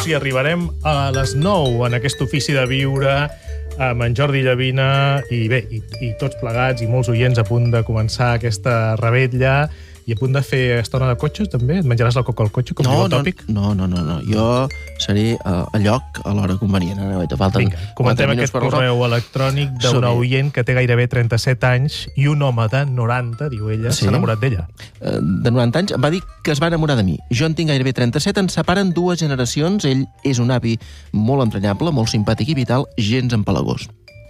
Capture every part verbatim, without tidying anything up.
minuts i arribarem a les nou en aquest ofici de viure amb en Jordi Llavina i bé, i, i tots plegats i molts oients a punt de començar aquesta revetlla i a punt de fer estona de cotxes, també? Et menjaràs la coca al cotxe, com no, diu el tòpic? No, no, no, no. Jo seré uh, a lloc a l'hora convenient. Ara falten Vinga, comentem aquest correu electrònic d'una oient que té gairebé trenta-set anys i un home de noranta, diu ella, s'ha sí? enamorat d'ella. Uh, de noranta anys em va dir que es va enamorar de mi. Jo en tinc gairebé trenta-set, ens separen dues generacions. Ell és un avi molt entranyable, molt simpàtic i vital, gens empalagós.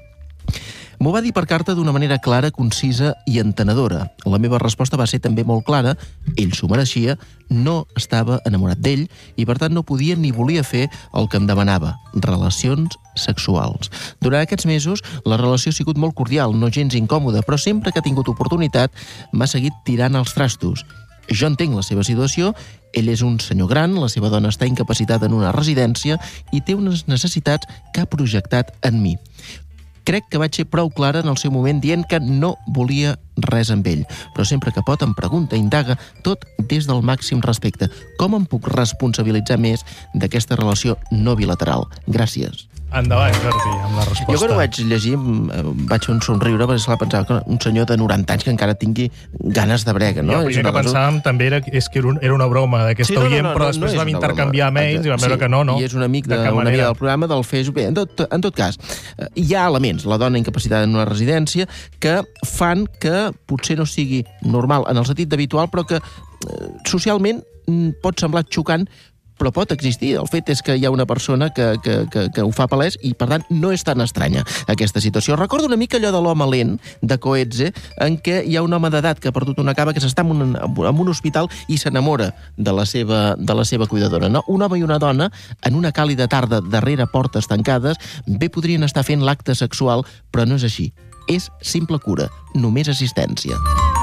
M'ho va dir per carta d'una manera clara, concisa i entenedora. La meva resposta va ser també molt clara. Ell s'ho mereixia, no estava enamorat d'ell i, per tant, no podia ni volia fer el que em demanava, relacions sexuals. Durant aquests mesos, la relació ha sigut molt cordial, no gens incòmoda, però sempre que ha tingut oportunitat m'ha seguit tirant els trastos. Jo entenc la seva situació, ell és un senyor gran, la seva dona està incapacitada en una residència i té unes necessitats que ha projectat en mi. Crec que vaig ser prou clara en el seu moment dient que no volia res amb ell, però sempre que pot em pregunta, indaga, tot des del màxim respecte. Com em puc responsabilitzar més d'aquesta relació no bilateral? Gràcies. Endavant, Jordi, amb la resposta. Jo quan ho vaig llegir vaig fer un somriure perquè esclar, pensava que un senyor de noranta anys que encara tingui ganes de brega, no? Jo, el primer que pensàvem també era, és que era una broma d'aquesta sí, no, oient, no, no, però després no vam intercanviar mails i vam veure sí, que no, no. I és un amic de, de una amiga del programa del Facebook. Bé, en tot, en tot cas, hi ha elements, la dona incapacitada en una residència, que fan que potser no sigui normal en el sentit habitual, però que eh, socialment pot semblar xocant, però pot existir. El fet és que hi ha una persona que, que, que, que ho fa palès i, per tant, no és tan estranya aquesta situació. Recordo una mica allò de l'home lent, de Coetze, en què hi ha un home d'edat que ha perdut una cava que s'està en, un, en un hospital i s'enamora de la seva, de la seva cuidadora. No? Un home i una dona, en una càlida tarda darrere portes tancades, bé podrien estar fent l'acte sexual, però no és així. És simple cura, només assistència.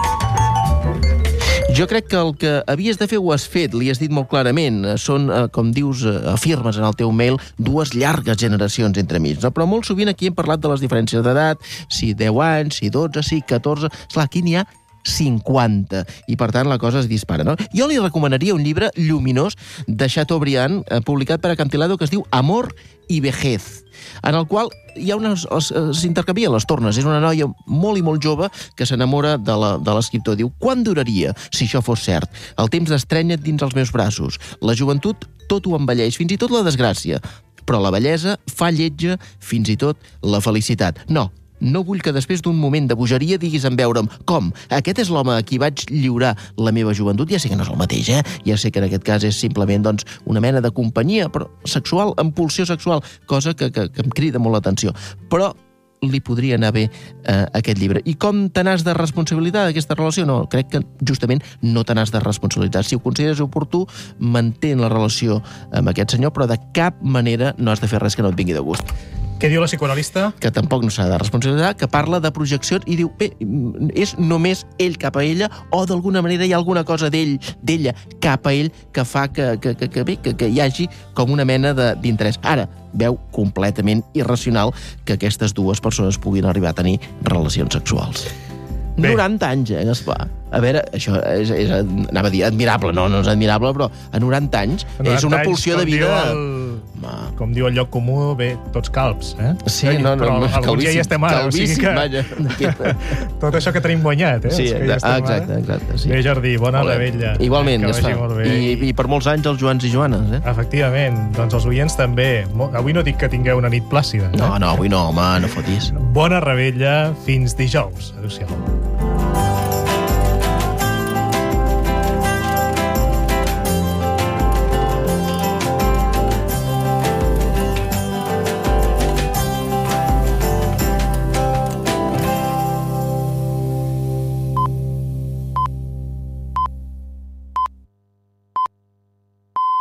Jo crec que el que havies de fer ho has fet, li has dit molt clarament. Són, com dius, afirmes en el teu mail, dues llargues generacions entre mig. No? Però molt sovint aquí hem parlat de les diferències d'edat, si deu anys, si dotze, si catorze... Esclar, aquí n'hi ha cinquanta, i per tant la cosa es dispara, no? Jo li recomanaria un llibre lluminós de Chateaubriand, eh, publicat per Acantilado, que es diu Amor i vejez, en el qual hi ha unes... s'intercanvien les tornes. És una noia molt i molt jove que s'enamora de l'escriptor. Diu, quan duraria, si això fos cert? El temps d'estrènyer dins els meus braços. La joventut tot ho envelleix, fins i tot la desgràcia. Però la bellesa fa lletja fins i tot la felicitat. No, no vull que després d'un moment de bogeria diguis en veure'm com, aquest és l'home a qui vaig lliurar la meva joventut. Ja sé que no és el mateix, eh? Ja sé que en aquest cas és simplement doncs, una mena de companyia, però sexual, amb pulsió sexual, cosa que, que, que em crida molt l'atenció. Però li podria anar bé eh, aquest llibre. I com te n'has de responsabilitzar d'aquesta relació? No, crec que justament no te n'has de responsabilitzar. Si ho consideres oportú, mantén la relació amb aquest senyor, però de cap manera no has de fer res que no et vingui de gust. Què diu la psicoanalista? Que tampoc no s'ha de responsabilitzar, que parla de projeccions i diu, bé, és només ell cap a ella o d'alguna manera hi ha alguna cosa d'ell, d'ella cap a ell que fa que, que, que, que, bé, que, que hi hagi com una mena d'interès. Ara, veu completament irracional que aquestes dues persones puguin arribar a tenir relacions sexuals. Bé. noranta anys, eh, Gaspar? A veure, això és, és, anava a dir admirable, no, no és admirable, però a noranta anys noranta és una pulsió de vida... El... Com diu el lloc comú, bé, tots calbs, eh? Sí, no, no, però no, alguns ja hi estem ara, o sigui que... Vaja. Tot això que tenim guanyat, eh? Sí, exacte, exacte. Sí. Bé, Jordi, bona revetlla. Igualment, ja està. I, I per molts anys els Joans i Joanes, eh? Efectivament, doncs els oients també. Avui no dic que tingueu una nit plàcida. No, no, avui no, home, no fotis. Bona revetlla, fins dijous. Adéu-siau.